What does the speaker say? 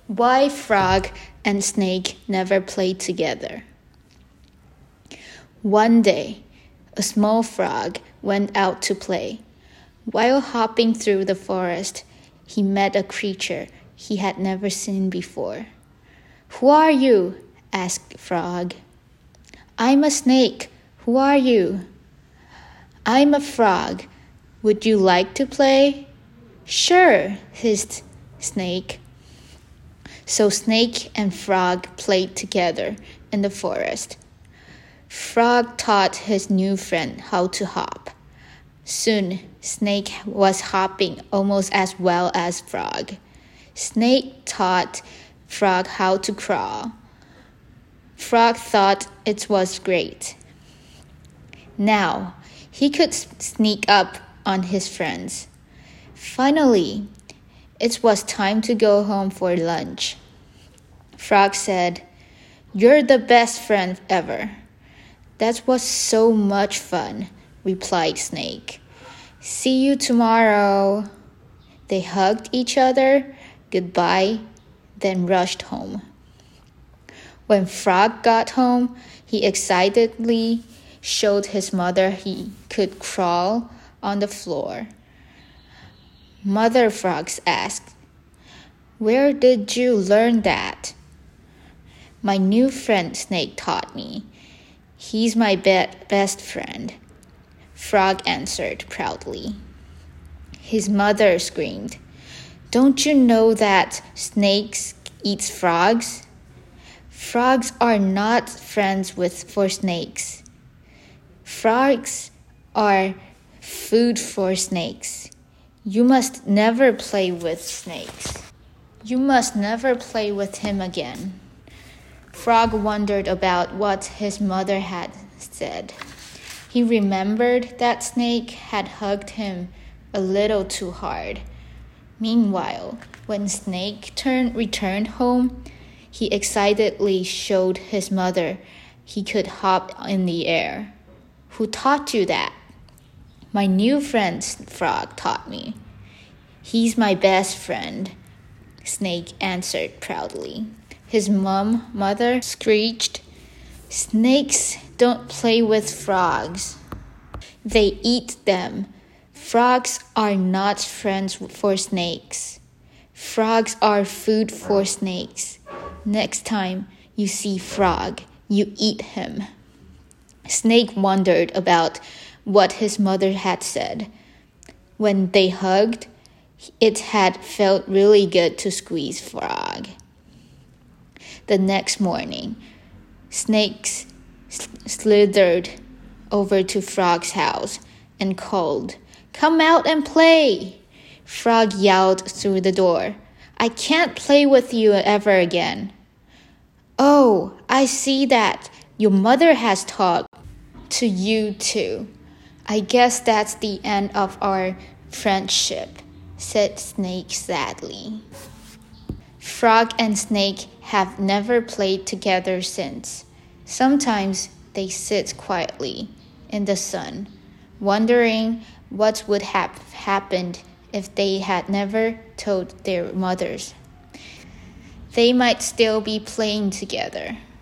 Why frog and snake never played together. One day, a small frog went out to play. While hopping through the forest, he met a creature he had never seen before. "Who are you?" asked Frog. "I'm a snake. Who are you?" "I'm a frog. Would you like to play?" "Sure," hissed Snake. So Snake and Frog played together in the forest. Frog taught his new friend how to hop. Soon, Snake was hopping almost as well as Frog. Snake taught Frog how to crawl. Frog thought it was great. Now, he could sneak up on his friends. Finally, it was time to go home for lunch. Frog said, "You're the best friend ever." "That was so much fun," replied Snake. "See you tomorrow." They hugged each other goodbye, then rushed home. When Frog got home, he excitedly showed his mother he could crawl on the floor. Mother Frog asked, "Where did you learn that?" "My new friend Snake taught me. He's my best friend," Frog answered proudly. His mother screamed, "Don't you know that snakes eat frogs? Frogs are not friends for snakes. Frogs are food for snakes. You must never play with snakes. You must never play with him again." Frog wondered about what his mother had said. He remembered that Snake had hugged him a little too hard. Meanwhile, when Snake returned home, he excitedly showed his mother he could hop in the air. "Who taught you that?" "My new friend Frog taught me. He's my best friend," Snake answered proudly. His mother screeched, "Snakes don't play with frogs. They eat them. Frogs are not friends for snakes. Frogs are food for snakes. Next time you see Frog, you eat him." Snake wondered about what his mother had said. When they hugged, it had felt really good to squeeze Frog. The next morning, Snake slithered over to Frog's house and called, "Come out and play!" Frog yelled through the door, "I can't play with you ever again." "Oh, I see that your mother has taught to you too. I guess that's the end of our friendship," said Snake sadly. Frog and Snake have never played together since. Sometimes they sit quietly in the sun, wondering what would have happened if they had never told their mothers. They might still be playing together.